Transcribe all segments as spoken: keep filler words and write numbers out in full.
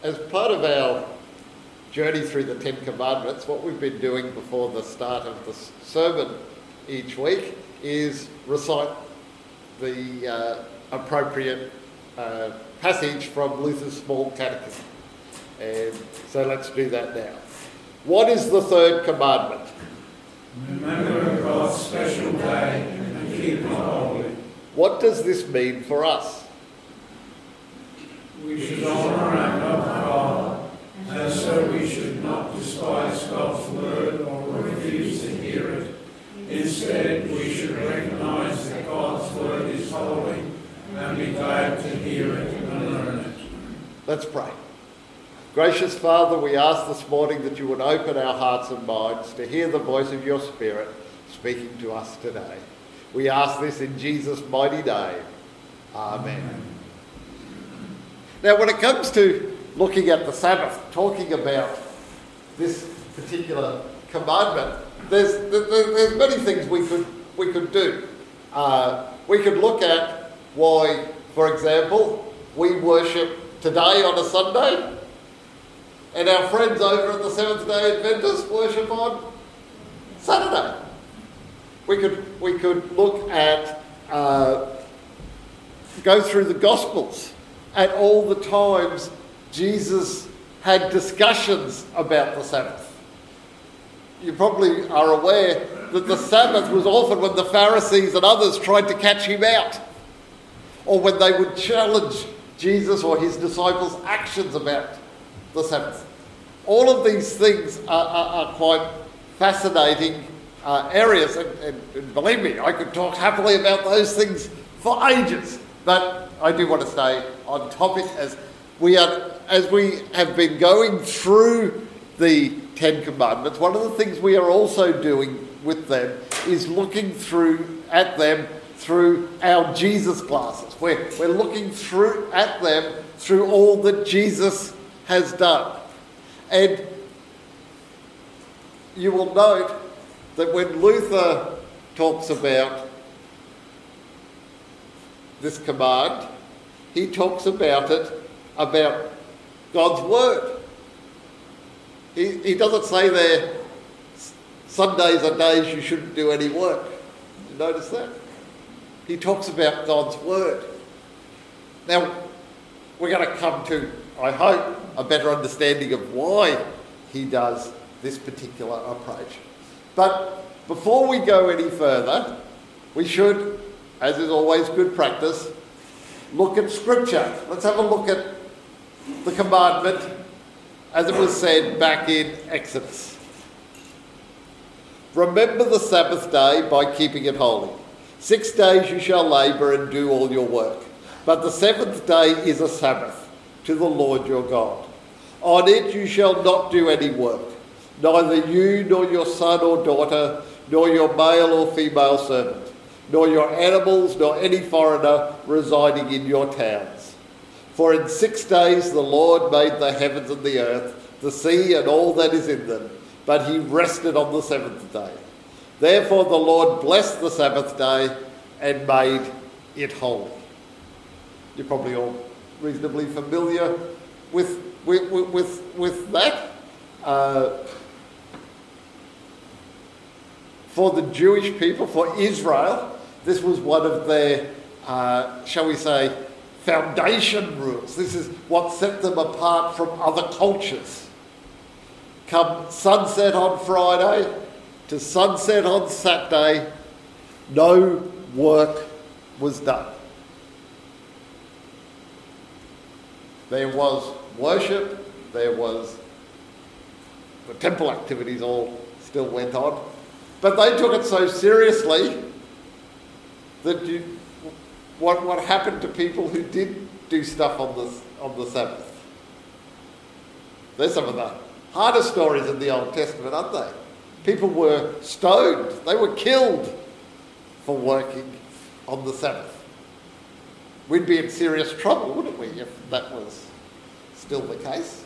as part of our journey through the Ten Commandments, what we've been doing before the start of the sermon each week is recite the uh, appropriate uh, passage from Luther's Small Catechism. And so let's do that now. What is the third commandment? Remember God's special day and keep it holy. What does this mean for us? We should honour and love God, and so we should not despise God's word or refuse to hear it. Instead, we should recognise that God's word is holy and be glad to hear it and learn it. Let's pray. Gracious Father, we ask this morning that you would open our hearts and minds to hear the voice of your Spirit speaking to us today. We ask this in Jesus' mighty name. Amen. Now, when it comes to looking at the Sabbath, talking about this particular commandment, there's, there's many things we could, we could do. Uh, we could look at why, for example, we worship today on a Sunday, and our friends over at the Seventh-day Adventists worship on Saturday. We could we could look at, uh, go through the Gospels at all the times Jesus had discussions about the Sabbath. You probably are aware that the Sabbath was often when the Pharisees and others tried to catch him out, or when they would challenge Jesus or his disciples' actions about the Sabbath. All of these things are, are, are quite fascinating uh, areas, and, and, and believe me, I could talk happily about those things for ages, but I do want to stay on topic as we are, as we have been going through the Ten Commandments. One of the things we are also doing with them is looking through at them through our Jesus glasses. We're, we're looking through at them through all that Jesus has done. And you will note that when Luther talks about this command, he talks about it, about God's word. He, he doesn't say there, Sundays are days you shouldn't do any work. You notice that? He talks about God's word. Now, we're going to come to, I hope, a better understanding of why he does this particular approach. But before we go any further, we should, as is always good practice, look at Scripture. Let's have a look at the commandment as it was said back in Exodus. Remember the Sabbath day by keeping it holy. Six days you shall labour and do all your work. But the seventh day is a Sabbath to the Lord your God. On it you shall not do any work, neither you nor your son or daughter, nor your male or female servant, nor your animals, nor any foreigner residing in your towns. For in six days the Lord made the heavens and the earth, the sea and all that is in them, but he rested on the seventh day. Therefore the Lord blessed the Sabbath day and made it holy. You're probably all reasonably familiar with, with, with, with that. Uh, for the Jewish people, for Israel, this was one of their, uh, shall we say, foundation rules. This is what set them apart from other cultures. Come sunset on Friday to sunset on Saturday, no work was done. There was worship, there was, the temple activities all still went on, but they took it so seriously that you, what, what happened to people who did do stuff on the, on the Sabbath? They're some of the hardest stories in the Old Testament, aren't they? People were stoned, they were killed for working on the Sabbath. We'd be in serious trouble, wouldn't we, if that was still the case?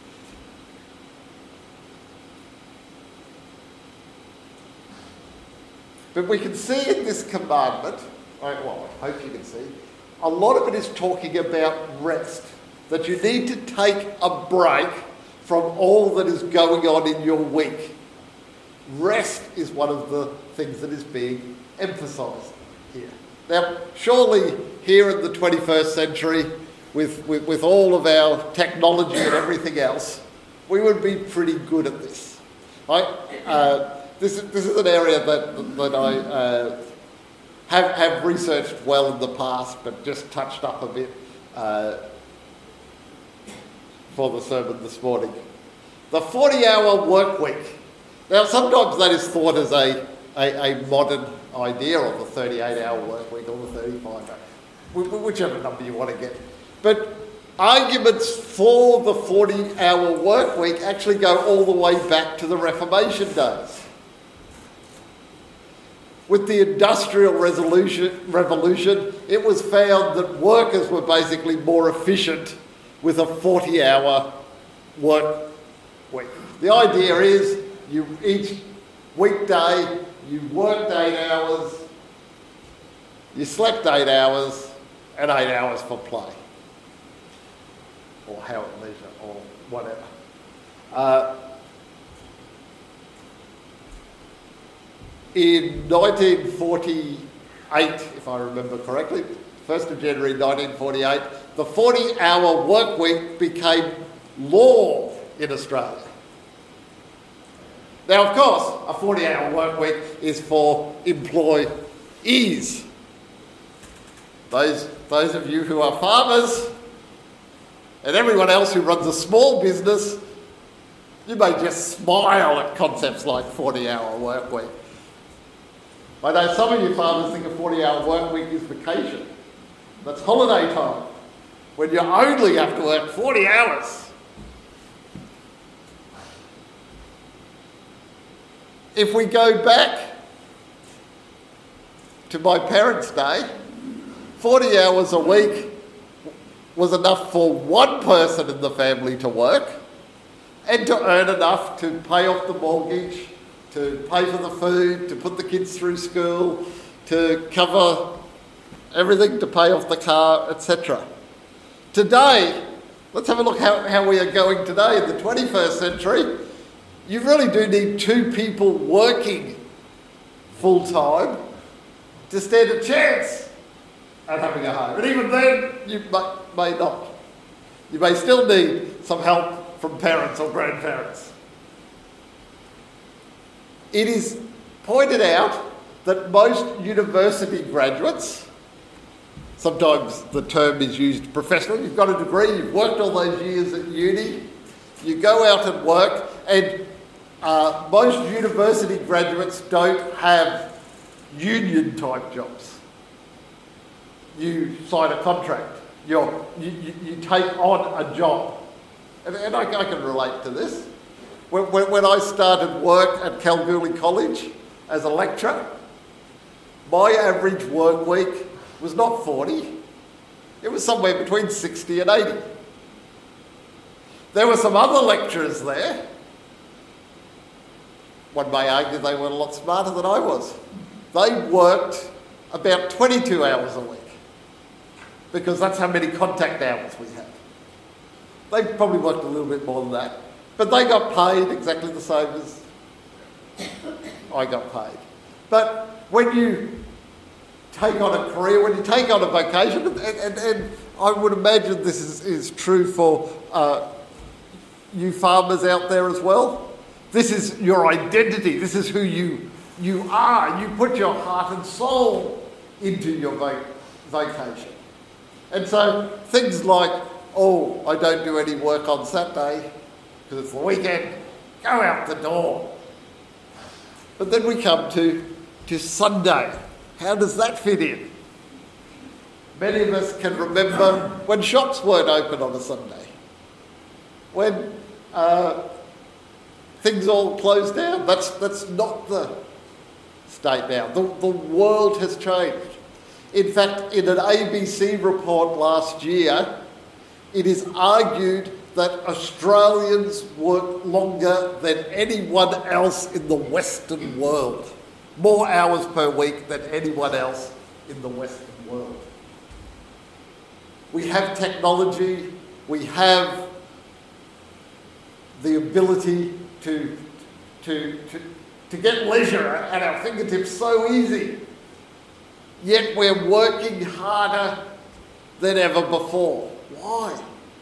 But we can see in this commandment, well, I hope you can see, a lot of it is talking about rest. that you need to take a break from all that is going on in your week. Rest is one of the things that is being emphasised here. Now, surely here in the twenty-first century, with, with, with all of our technology and everything else, we would be pretty good at this. Right? Uh, this, this is an area that, that I uh, have, have researched well in the past, but just touched up a bit uh, for the sermon this morning. The forty-hour work week. Now, sometimes that is thought as a, a, a modern idea, or the thirty-eight hour work week, or the thirty-five hour, whichever number you want to get. But arguments for the forty hour work week actually go all the way back to the Reformation days. With the Industrial Revolution, Revolution, it was found that workers were basically more efficient with a forty hour work week. The idea is you each weekday you worked eight hours, you slept eight hours, and eight hours for play, or how at leisure, or whatever. Uh, in nineteen forty-eight, if I remember correctly, first of January nineteen forty-eight, the forty hour work week became law in Australia. Now, of course, a forty hour work week is for employees. Those, those of you who are farmers and everyone else who runs a small business, you may just smile at concepts like forty hour work week. I know some of you farmers think a forty hour work week is vacation. That's holiday time, when you only have to work forty hours. If we go back to my parents' day, forty hours a week was enough for one person in the family to work and to earn enough to pay off the mortgage, to pay for the food, to put the kids through school, to cover everything, to pay off the car, et cetera. Today, let's have a look how, how we are going today in the twenty-first century. You really do need two people working full-time to stand a chance at having a home. And even then, you may, may not. You may still need some help from parents or grandparents. It is pointed out that most university graduates, sometimes the term is used professionally, you've got a degree, you've worked all those years at uni, you go out and work, and uh, most university graduates don't have union type jobs. You sign a contract, You're, you, you, you take on a job. And, and I, I can relate to this. When, when, when I started work at Kalgoorlie College as a lecturer, my average work week was not forty, it was somewhere between sixty and eighty. There were some other lecturers there. One may argue they were a lot smarter than I was. They worked about twenty-two hours a week, because that's how many contact hours we had. They probably worked a little bit more than that, but they got paid exactly the same as I got paid. But when you take on a career, when you take on a vocation, and, and, and I would imagine this is, is true for uh, you farmers out there as well. This is your identity. This is who you, you are. You put your heart and soul into your vo- vocation. And so things like, oh, I don't do any work on Saturday because it's the weekend, go out the door. But then we come to, to Sunday. How does that fit in? Many of us can remember when shops weren't open on a Sunday, when uh, things all closed down. That's, that's not the state now. The, the world has changed. In fact, in an A B C report last year, it is argued that Australians work longer than anyone else in the Western world. More hours per week than anyone else in the Western world. We have technology, we have the ability to, to, to, to get leisure at our fingertips so easy. Yet we're working harder than ever before. Why?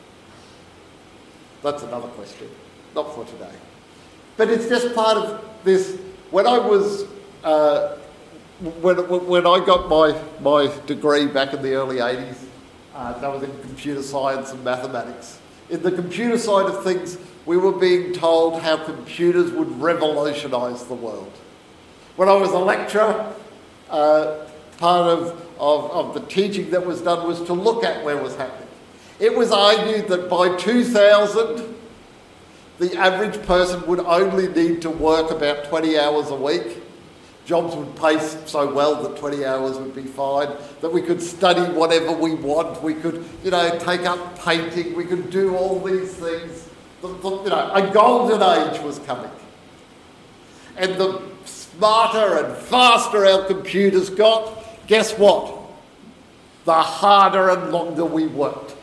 That's another question, not for today. But it's just part of this. When I was, uh, when, when I got my, my degree back in the early eighties, uh, that was in computer science and mathematics. In the computer side of things, we were being told how computers would revolutionise the world. When I was a lecturer, uh, part of, of, of the teaching that was done was to look at where was happening. It was argued that by two thousand, the average person would only need to work about twenty hours a week. Jobs would pay so well that twenty hours would be fine, that we could study whatever we want, we could, you know, take up painting, we could do all these things. The, the, you know, a golden age was coming. And the smarter and faster our computers got, guess what? The harder and longer we worked.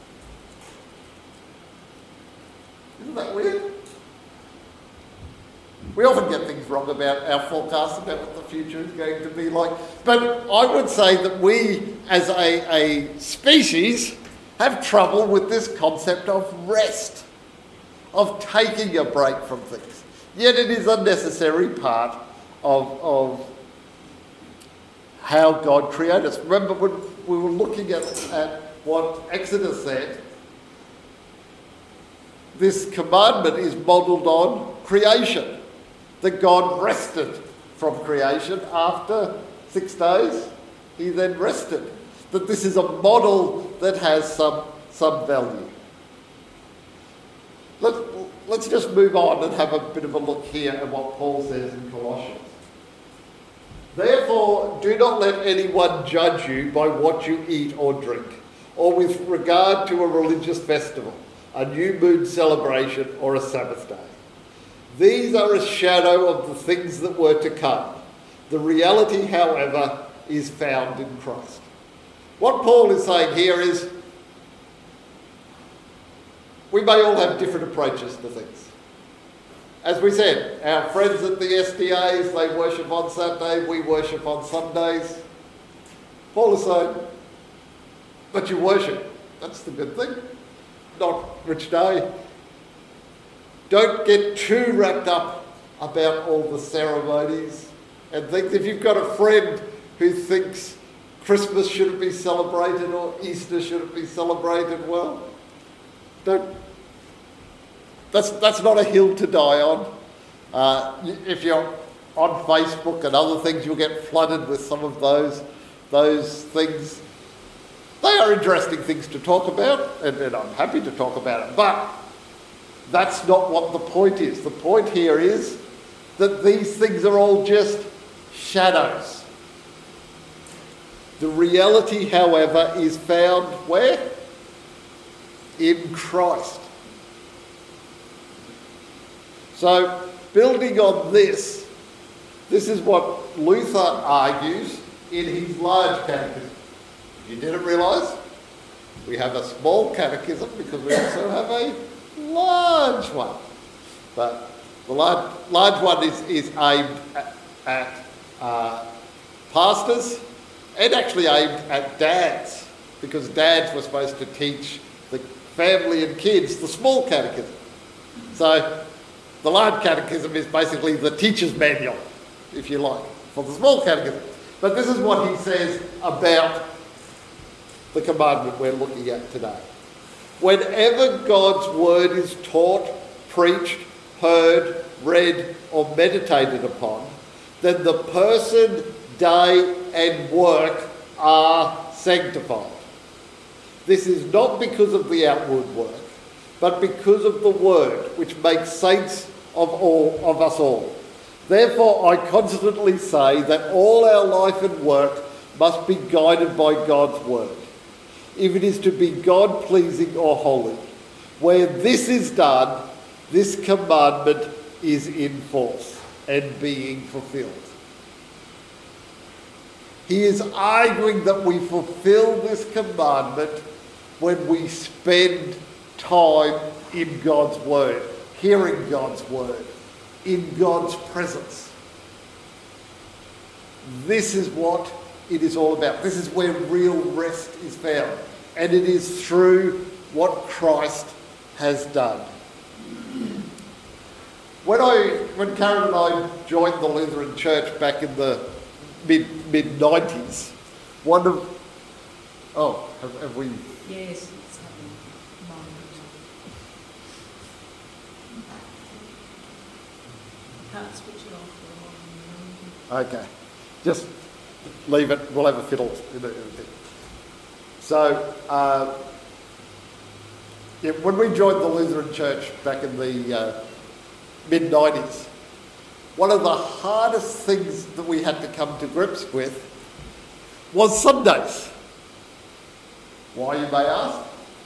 Isn't that weird? We often get things wrong about our forecasts about what the future is going to be like. But I would say that we, as a, a species, have trouble with this concept of rest, of taking a break from things. Yet it is a necessary part of, of how God created us. Remember when we were looking at, at what Exodus said, this commandment is modelled on creation, that God rested from creation after six days. He then rested. That this is a model that has some, some value. Let, let's just move on and have a bit of a look here at what Paul says in Colossians. Therefore, do not let anyone judge you by what you eat or drink, or with regard to a religious festival, a new moon celebration, or a Sabbath day. These are a shadow of the things that were to come. The reality, however, is found in Christ. What Paul is saying here is, we may all have different approaches to things. As we said, our friends at the S D As, they worship on Saturday, we worship on Sundays. Paul is saying, but you worship, that's the good thing. Not Rich Day. Don't get too wrapped up about all the ceremonies and things. If you've got a friend who thinks Christmas shouldn't be celebrated or Easter shouldn't be celebrated, well, don't. That's that's not a hill to die on. Uh, if you're on Facebook and other things, you'll get flooded with some of those those things. They are interesting things to talk about, and, and I'm happy to talk about it. But that's not what the point is. The point here is that these things are all just shadows. The reality, however, is found where? In Christ. So, building on this, this is what Luther argues in his large catechism. You didn't realise? We have a small catechism because we also have a large one. But the large, large one is, is aimed at, at uh, pastors and actually aimed at dads, because dads were supposed to teach the family and kids the small catechism. So the large catechism is basically the teacher's manual, if you like, for the small catechism. But this is what he says about the commandment we're looking at today. Whenever God's word is taught, preached, heard, read, or meditated upon, then the person, day, and work are sanctified. This is not because of the outward work, but because of the word, which makes saints of all of us all. Therefore, I constantly say that all our life and work must be guided by God's word, if it is to be God-pleasing or holy. Where this is done, this commandment is in force and being fulfilled. He is arguing that we fulfill this commandment when we spend time in God's Word, hearing God's Word, in God's presence. This is what it is all about. This is where real rest is found. And it is through what Christ has done. When I, when Karen and I joined the Lutheran Church back in the mid mid nineties, one of oh have, have we? Yes, it's happening. Can't switch it off for a while. Okay, just leave it. We'll have a fiddle in a, in a bit. So, uh, yeah, when we joined the Lutheran Church back in the uh, mid nineties, one of the hardest things that we had to come to grips with was Sundays. Why, you may ask?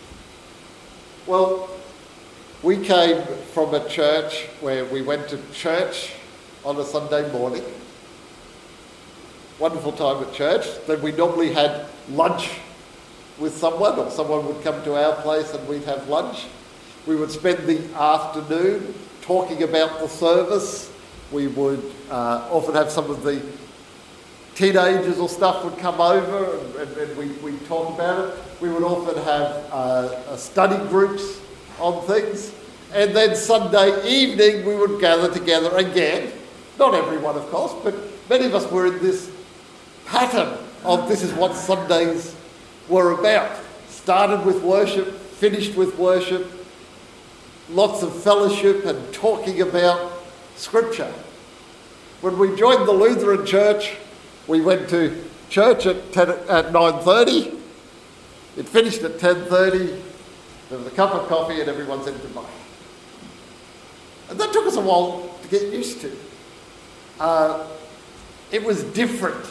Well, we came from a church where we went to church on a Sunday morning. Wonderful time at church. Then we normally had lunch with someone, or someone would come to our place and we'd have lunch. We would spend the afternoon talking about the service. We would uh, often have some of the teenagers or stuff would come over and, and, and we, we'd talk about it. We would often have uh, study groups on things. And then Sunday evening we would gather together again. Not everyone, of course, but many of us were in this pattern of this is what Sundays were about. Started with worship, finished with worship, lots of fellowship and talking about Scripture. When we joined the Lutheran Church, we went to church at, ten, at nine thirty. It finished at ten thirty. There was a cup of coffee and everyone said goodbye. And that took us a while to get used to. Uh, it was different.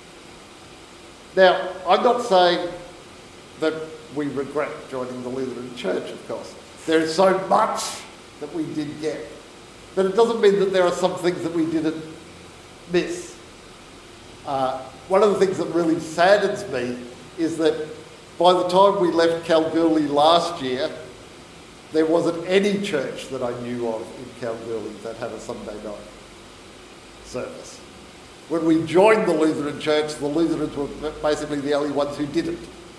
Now, I'm not saying that we regret joining the Lutheran Church, of course. There is so much that we did get. But it doesn't mean that there are some things that we didn't miss. Uh, one of the things that really saddens me is that by the time we left Kalgoorlie last year, there wasn't any church that I knew of in Kalgoorlie that had a Sunday night service. When we joined the Lutheran Church, the Lutherans were basically the only ones who didn't.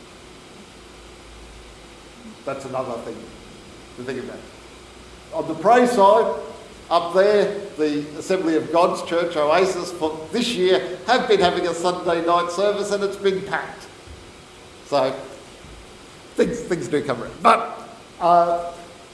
That's another thing to think about. On the pray side, up there, the Assembly of God's Church, Oasis, for this year have been having a Sunday night service and it's been packed. So, things things do come around. But uh,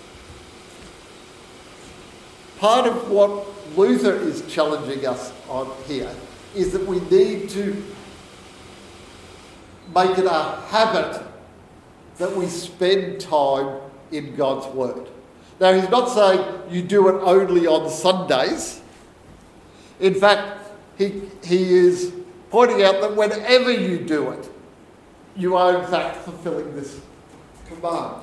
part of what Luther is challenging us on here is that we need to make it a habit that we spend time in God's Word. Now, he's not saying you do it only on Sundays. In fact, he, he is pointing out that whenever you do it, you are in fact fulfilling this command.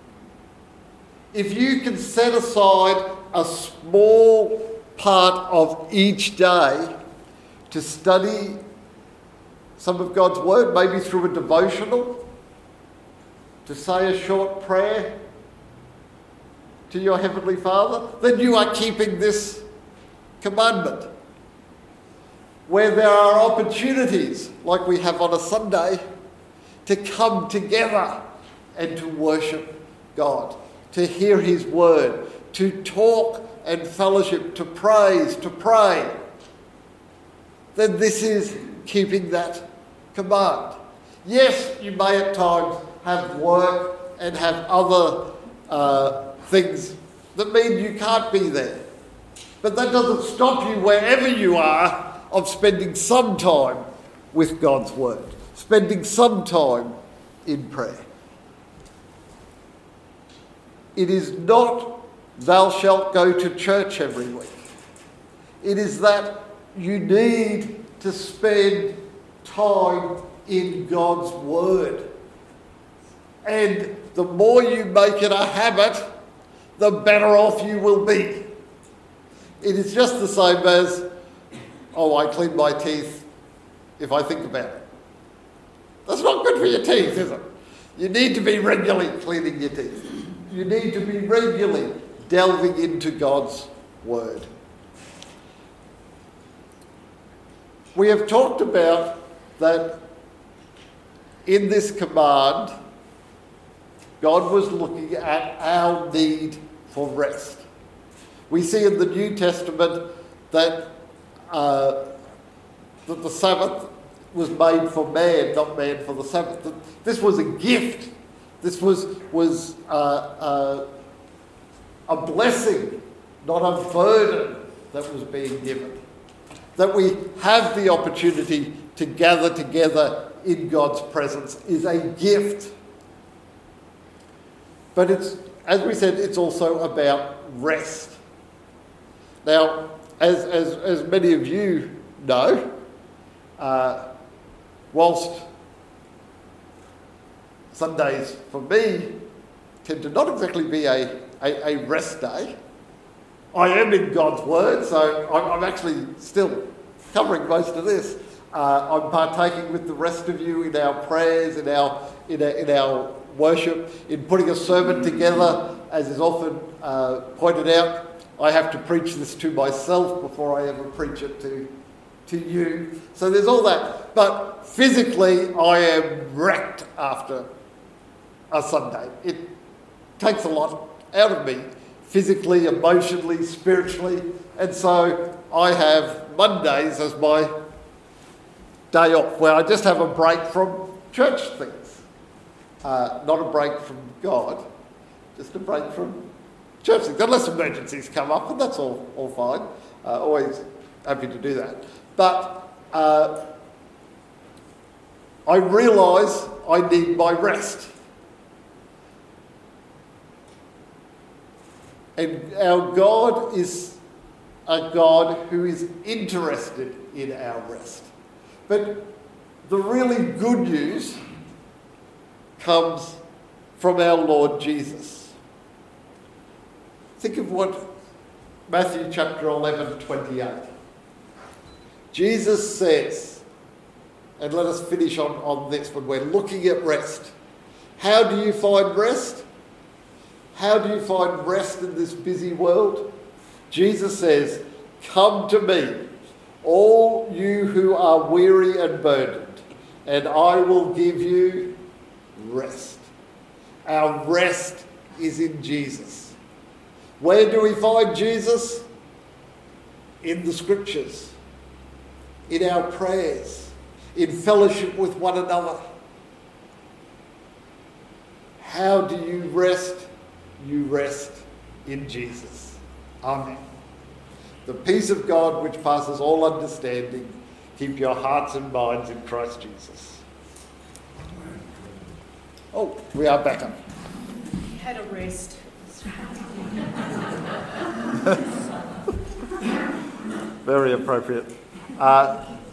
If you can set aside a small part of each day to study some of God's Word, maybe through a devotional, to say a short prayer to your Heavenly Father, then you are keeping this commandment. Where there are opportunities, like we have on a Sunday, to come together and to worship God, to hear His Word, to talk and fellowship, to praise, to pray, then this is keeping that command. Yes, you may at times have work and have other uh, things that mean you can't be there. But that doesn't stop you, wherever you are, of spending some time with God's Word, spending some time in prayer. It is not thou shalt go to church every week. It is that you need to spend time in God's Word. And the more you make it a habit, the better off you will be. It is just the same as, oh, I clean my teeth if I think about it. That's not good for your teeth, is it? You need to be regularly cleaning your teeth. You need to be regularly delving into God's word. We have talked about that in this command, God was looking at our need for rest. We see in the New Testament that, uh, that the Sabbath was made for man, not man for the Sabbath. This was a gift. This was, was uh, uh, a blessing, not a burden that was being given. That we have the opportunity to gather together in God's presence is a gift. But it's, as we said, it's also about rest. Now, as, as, as many of you know, uh, whilst Sundays for me tend to not exactly be a, a, a rest day, I am in God's word, so I'm, I'm actually still covering most of this. Uh, I'm partaking with the rest of you in our prayers, in our, in our, in our worship, in putting a sermon together, as is often uh, pointed out. I have to preach this to myself before I ever preach it to, to you. So there's all that. But physically, I am wrecked after a Sunday. It takes a lot out of me, physically, emotionally, spiritually. And so I have Mondays as my day off, where I just have a break from church things. Uh, not a break from God, just a break from church things. Unless emergencies come up, and that's all, all fine. Uh, always happy to do that. But uh, I realise I need my rest. And our God is a God who is interested in our rest. But the really good news comes from our Lord Jesus. Think of what Matthew chapter eleven, twenty-eight. Jesus says, and let us finish on, on this when we're looking at rest. How do you find rest? How do you find rest in this busy world? Jesus says, "Come to me, all you who are weary and burdened, and I will give you rest." Our rest is in Jesus. Where do we find Jesus? In the scriptures, in our prayers, in fellowship with one another. How do you rest? You rest in Jesus. Amen. The peace of God, which passes all understanding, keep your hearts and minds in Christ Jesus. Oh, we are back up. You had a rest. Very appropriate. Uh,